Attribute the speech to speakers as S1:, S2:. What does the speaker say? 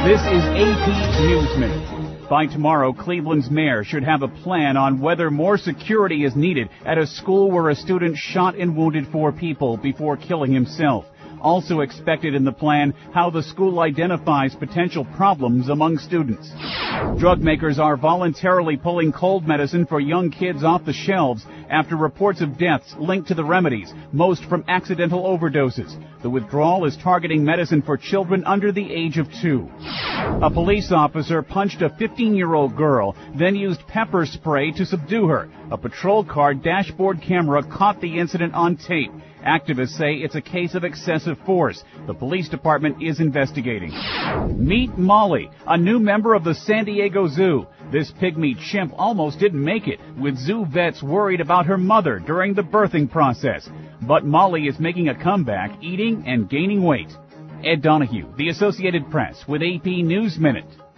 S1: This is AP News Minute. By tomorrow, Cleveland's mayor should have a plan on whether more security is needed at a school where a student shot and wounded 4 people before killing himself. Also expected in the plan, how the school identifies potential problems among students. Drug makers are voluntarily pulling cold medicine for young kids off the shelves after reports of deaths linked to the remedies, most from accidental overdoses. The withdrawal is targeting medicine for children under the age of 2. A police officer punched a 15-year-old girl, then used pepper spray to subdue her. A patrol car dashboard camera caught the incident on tape. Activists say it's a case of excessive force. The police department is investigating. Meet Molly, a new member of the San Diego Zoo. This pygmy chimp almost didn't make it, with zoo vets worried about her mother during the birthing process. But Molly is making a comeback, eating and gaining weight. Ed Donahue, The Associated Press, with AP News Minute.